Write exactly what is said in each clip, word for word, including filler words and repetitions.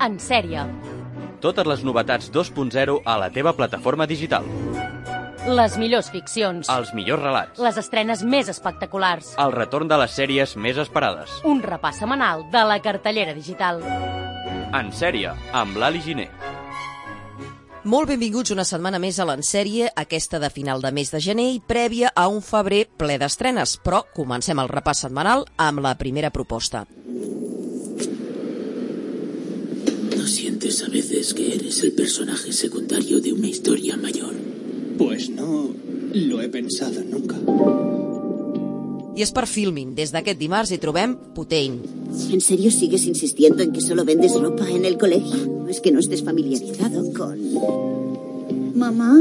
En sèrie. Totes les novetats dos punt zero a la teva plataforma digital. Les millors ficcions. Els millors relats. Les estrenes més espectaculars. El retorn de les sèries més esperades. Un repàs setmanal de la cartellera digital. En sèrie, amb l'Ali Giner. Molt benvinguts una setmana més a l'Ensèrie, aquesta de final de mes de gener i prèvia a un febrer ple d'estrenes. Però comencem el repàs setmanal amb la primera proposta. ¿No sientes a veces que eres el personaje secundario de una historia mayor? Pues no lo he pensado nunca. I és per Filmin. Des d'aquest dimarts hi trobem Putain. ¿En serio sigues insistiendo en que solo vendes ropa en el colegio? ¿Es que no estés familiarizado con...? ¿Mamá?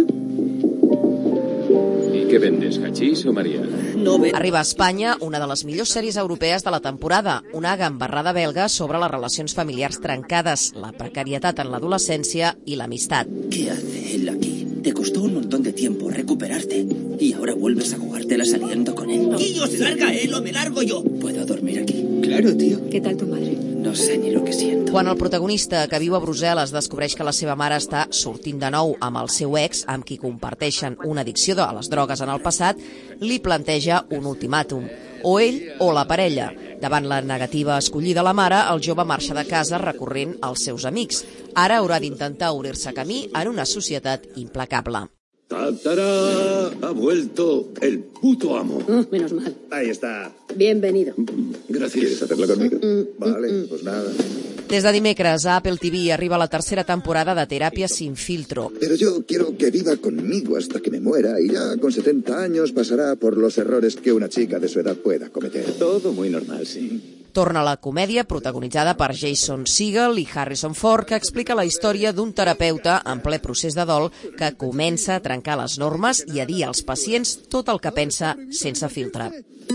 ¿Y qué vendes, hachís o María? No ve... Arriba a Espanya una de les millors sèries europees de la temporada, una gambarrada belga sobre les relacions familiars trencades, la precarietat en l'adolescència i l'amistat. ¿Qué hace él aquí? Te costó un montón de tiempo recuperarte y ahora vuelves a jugártela saliendo con él. ¡Y o se larga él o me largo yo! ¿Puedo dormir aquí? Claro, tío. ¿Qué tal tu madre? No sé ni lo que siento. Quan el protagonista, que viu a Brussel·les, descobreix que la seva mare està sortint de nou amb el seu ex, amb qui comparteixen una addicció a les drogues en el passat, li planteja un ultimàtum. O ell o la parella. Davant la negativa escollida a la mare, el jove marxa de casa recorrent als seus amics. Ara haurà d'intentar obrir-se camí en una societat implacable. ¡Tartará! Ha vuelto el puto amo. Oh, menos mal. Ahí está. Bienvenido. Gracias. ¿Quieres hacerla conmigo? Mm, vale, mm, pues nada. Des de dimecres a Apple T V arriba la tercera temporada de Teràpia sin filtro. Pero yo quiero que viva conmigo hasta que me muera y ya con setenta años pasará por los errores que una chica de su edad pueda cometer. Todo muy normal, sí. Torna la comèdia, protagonitzada per Jason Segel i Harrison Ford, que explica la història d'un terapeuta en ple procés de dol que comença a trencar les normes i a dir als pacients tot el que pensa sense filtre.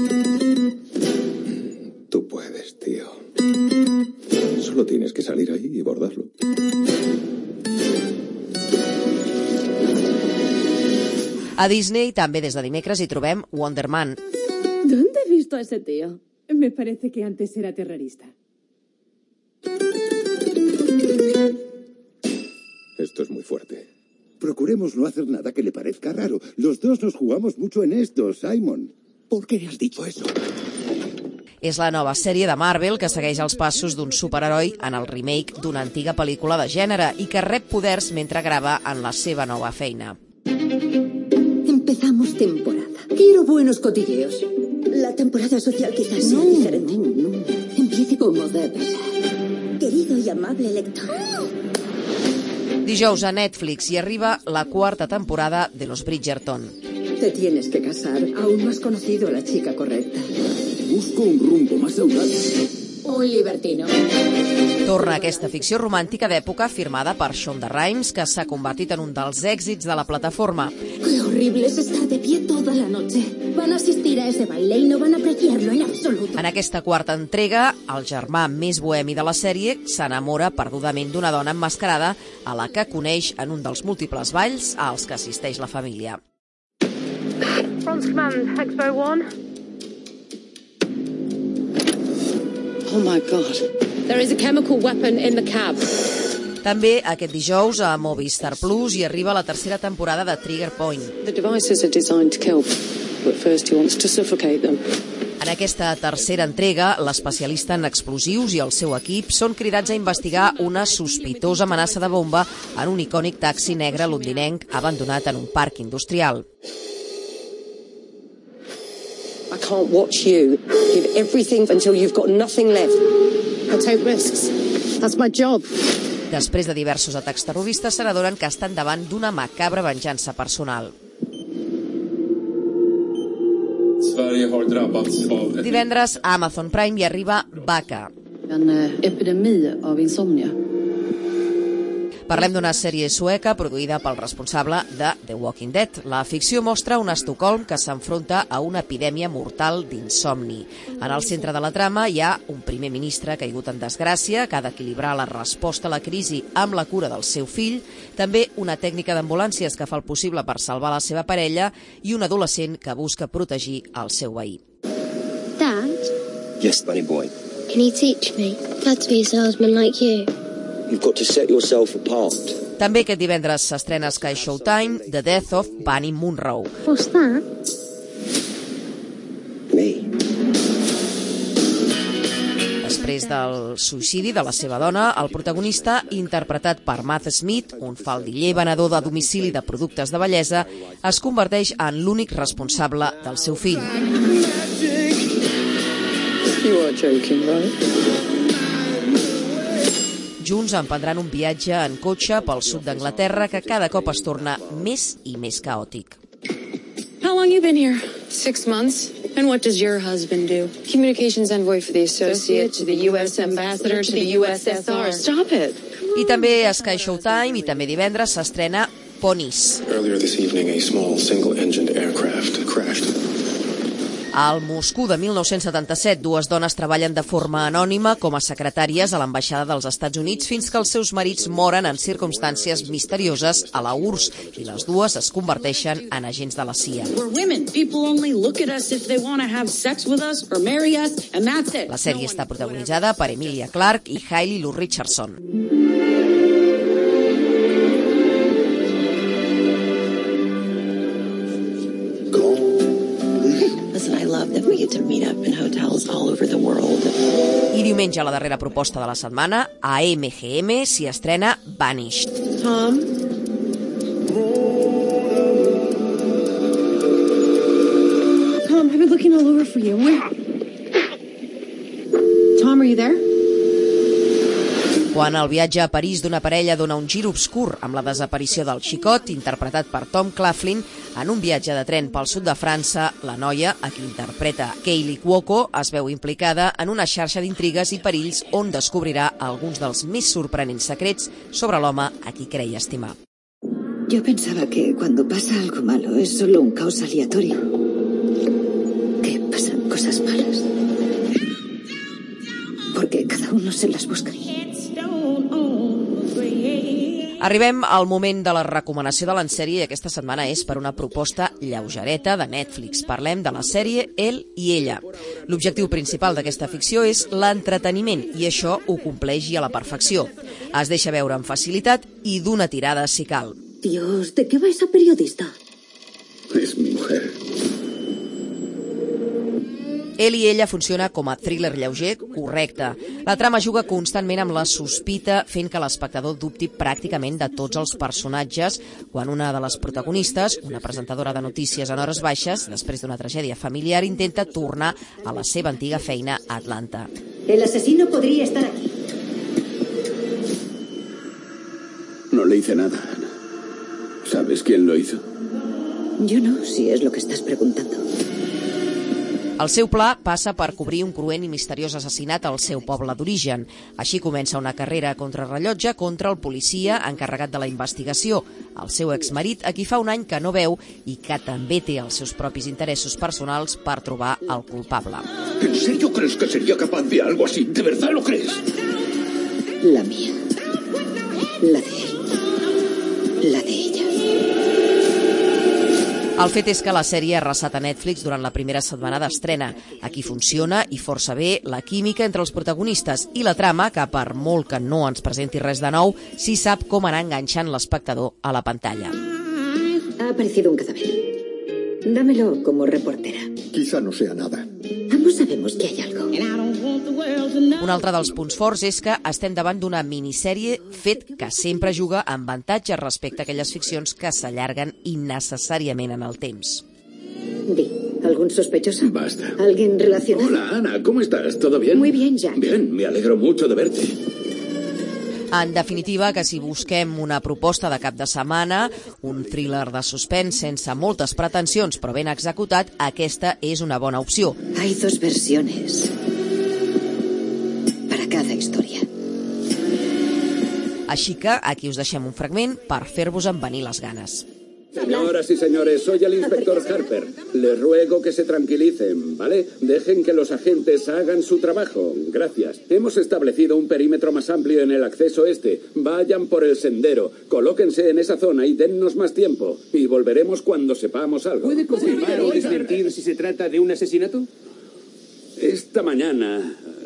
Tú puedes, tío. Solo tienes que salir ahí y bordarlo. A Disney, també des de dimecres, hi trobem Wonder Man. ¿Dónde he visto a ese tío? Me parece que antes era terrorista. Esto es muy fuerte. Procuremos no hacer nada que le parezca raro. Los dos nos jugamos mucho en esto, Simon. ¿Por qué has dicho eso? És la nova sèrie de Marvel que segueix els passos d'un superheroi en el remake d'una antiga pel·lícula de gènere i que rep poders mentre grava en la seva nova feina. Empezamos temporada. Quiero buenos cotilleos. La temporada social quizás sea no, diferente. No, no. Empiece como debe ser. Querido y amable lector. Dijous a Netflix hi arriba la quarta temporada de Los Bridgerton. Te tienes que casar. Aún no has conocido a la chica correcta. Busco un rumbo más audaz. Un libertino. Torna aquesta ficció romàntica d'època firmada per Shonda Rhimes, que s'ha convertit en un dels èxits de la plataforma. Qué horrible es estar de pie toda la noche. Van a asistir a ese baile y no van a apreciarlo en absoluto. En aquesta quarta entrega, el germà més bohemi de la sèrie s'enamora perdudament d'una dona emmascarada a la que coneix en un dels múltiples balls als que assisteix la família. Front Command, Expo one. Oh my God. There is a chemical weapon in the cab. També aquest dijous a Movistar Plus hi arriba la tercera temporada de Trigger Point. The devices are designed to kill, but first he wants to suffocate them. En aquesta tercera entrega, l'especialista en explosius i el seu equip són cridats a investigar una sospitosa amenaça de bomba en un icònic taxi negre londinenc abandonat en un parc industrial. I can't watch you give everything until you've got nothing left. I take risks. That's my job. Després de diversos atacs terroristes, se n'adonen que estan davant d'una macabra venjança personal. Divendres a Amazon Prime hi arriba Vaca. En epidemi av insomnia. Parlem d'una sèrie sueca produïda pel responsable de The Walking Dead. La ficció mostra un Estocolm que s'enfronta a una epidèmia mortal d'insomni. En el centre de la trama hi ha un primer ministre caigut en desgràcia que ha d'equilibrar la resposta a la crisi amb la cura del seu fill, també una tècnica d'ambulàncies que fa el possible per salvar la seva parella i un adolescent que busca protegir el seu veí. Dad? Yes, bunny boy. Can you teach me? Dad to be a salesman like you. You've got to set yourself apart. També aquest divendres s'estrena a Sky Showtime The Death of Bunny Munro. What's that? Me. Després del suïcidi de la seva dona, el protagonista, interpretat per Matt Smith, un faldiller venedor de domicili de productes de bellesa, es converteix en l'únic responsable del seu fill. You are joking, right? Junts emprendran un viatge en cotxe pel sud d'Anglaterra que cada cop es torna més i més caòtic. How long you been here? Six months. And what does your husband do? Communications envoy for the Associate, to the U S Ambassador, to the U S S R. Stop it. I també a Sky Showtime i també divendres s'estrena Ponies. Earlier this evening, a small single-engined aircraft crashed. Al Moscou de mil nou-cents setanta-set, dues dones treballen de forma anònima com a secretàries a l'ambaixada dels Estats Units fins que els seus marits moren en circumstàncies misterioses a la U R S S i les dues es converteixen en agents de la C I A. La sèrie està protagonitzada per Emilia Clarke i Hailey Lou Richardson. I diumenge, la darrera proposta de la setmana, a M G M s'hi estrena Vanished. Tom? Tom, I've been looking all over for you. Where? Tom, are you there? Quan el viatge a París d'una parella dona un gir obscur amb la desaparició del xicot, interpretat per Tom Claflin, en un viatge de tren pel sud de França, la noia, a qui interpreta Kaylee Cuoco, es veu implicada en una xarxa d'intrigues i perills on descobrirà alguns dels més sorprenents secrets sobre l'home a qui creia estimar. Yo pensaba que cuando pasa algo malo es solo un caos aleatorio. Que pasan cosas malas. Porque cada uno se las busca. Arribem al moment de la recomanació de l'ensèrie i aquesta setmana és per una proposta lleugereta de Netflix. Parlem de la sèrie El i ella. L'objectiu principal d'aquesta ficció és l'entreteniment i això ho compleix i a la perfecció. Es deixa veure amb facilitat i d'una tirada si cal. Dios, ¿de qué va esa periodista? Es mi mujer. El i ella funciona com a thriller lleuger correcte. La trama juga constantment amb la sospita, fent que l'espectador dubti pràcticament de tots els personatges quan una de les protagonistes, una presentadora de notícies en hores baixes, després d'una tragèdia familiar, intenta tornar a la seva antiga feina a Atlanta. El asesino podría estar aquí. No le hice nada, Ana. ¿Sabes quién lo hizo? Yo no, si es lo que estás preguntando. El seu pla passa per cobrir un cruent i misteriós assassinat al seu poble d'origen. Així comença una carrera a contrarrellotge contra el policia encarregat de la investigació, el seu exmarit, a qui fa un any que no veu i que també té els seus propis interessos personals per trobar el culpable. ¿En serio crees que sería capaz de algo así? ¿De verdad lo crees? La mía. La de él. La de ella. El fet és que la sèrie ha arrasat a Netflix durant la primera setmana d'estrena. Aquí funciona i força bé la química entre els protagonistes i la trama, que per molt que no ens presenti res de nou, sí sap com anar enganxant l'espectador a la pantalla. Ha aparecido un cadáver. Dámelo como reportera. Quizá no sea nada. Ambos sabemos que hay algo. Un altre dels punts forts és que estem davant d'una minissèrie, fet que sempre juga amb avantatge respecte a aquelles ficcions que s'allarguen innecessàriament en el temps. Di, ¿algún sospechoso? Basta. ¿Alguien relacionado? Hola, Ana, ¿cómo estás? ¿Todo bien? Muy bien, Jack. Bien, me alegro mucho de verte. En definitiva, que si busquem una proposta de cap de setmana, un thriller de suspens sense moltes pretensions però ben executat, aquesta és una bona opció. Hay dos versiones para cada historia. Així que aquí us deixem un fragment per fer-vos envenir les ganes. Señoras y señores, soy el inspector Harper. Les ruego que se tranquilicen, ¿vale? Dejen que los agentes hagan su trabajo. Gracias. Hemos establecido un perímetro más amplio en el acceso este. Vayan por el sendero, colóquense en esa zona y dennos más tiempo. Y volveremos cuando sepamos algo. ¿Puede confirmar o desmentir si se trata de un asesinato? Esta mañana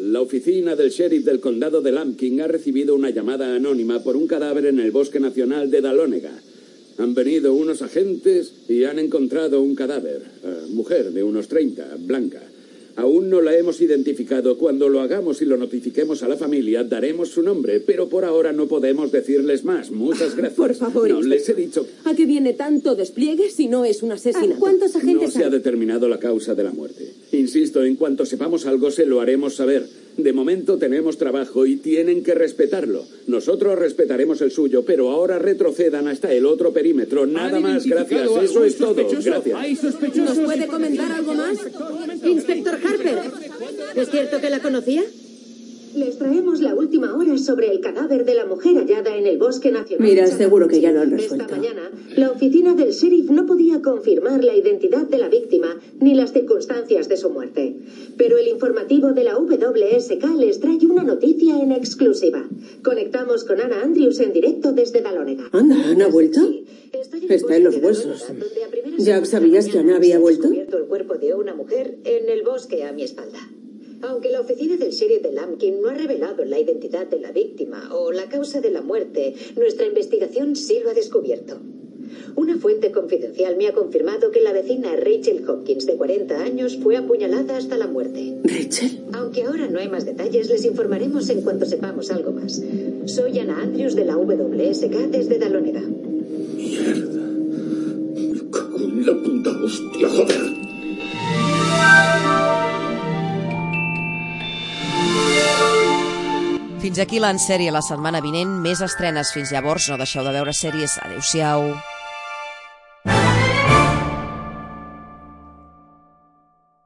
La oficina del sheriff del condado de Lambkin ha recibido una llamada anónima por un cadáver en el bosque nacional de Dahlonega. Han venido unos agentes y han encontrado un cadáver. Uh, mujer de unos treinta, blanca. Aún no la hemos identificado. Cuando lo hagamos y lo notifiquemos a la familia, daremos su nombre, pero por ahora no podemos decirles más. Muchas gracias. Por favor, no, inspector. les he dicho... ¿A qué viene tanto despliegue si no es un asesinato? ¿Cuántos agentes No se ha determinado la causa de la muerte. Insisto, en cuanto sepamos algo, se lo haremos saber. De momento tenemos trabajo y tienen que respetarlo. Nosotros respetaremos el suyo, pero ahora retrocedan hasta el otro perímetro. Nada más, gracias. Eso es todo. Gracias. ¿Nos puede comentar algo más? Inspector Harper. ¿Es cierto que la conocía? Les traemos la última hora sobre el cadáver de la mujer hallada en el bosque nacional. Mira, seguro que ya lo han resuelto. Esta mañana, la oficina del sheriff no podía confirmar la identidad de la víctima ni las circunstancias de su muerte. Pero el informativo de la W S K les trae una noticia en exclusiva. Conectamos con Anna Andrews en directo desde Dahlonega. Anda, ¿Ana ha vuelto? Está en los huesos. ¿Jack, sabías que Ana había vuelto? He descubierto el cuerpo de una mujer en el bosque a mi espalda. Aunque la oficina del sheriff de Lambkin no ha revelado la identidad de la víctima o la causa de la muerte, nuestra investigación sí lo ha descubierto. Una fuente confidencial me ha confirmado que la vecina Rachel Hopkins, de cuarenta años, fue apuñalada hasta la muerte. ¿Rachel? Aunque ahora no hay más detalles, les informaremos en cuanto sepamos algo más. Soy Anna Andrews de la W S K desde Dahlonega. Mierda. Me cago en la puta hostia, joder. Fins aquí l'En Sèrie la setmana vinent. Més estrenes fins llavors. No deixeu de veure sèries. Adéu-siau.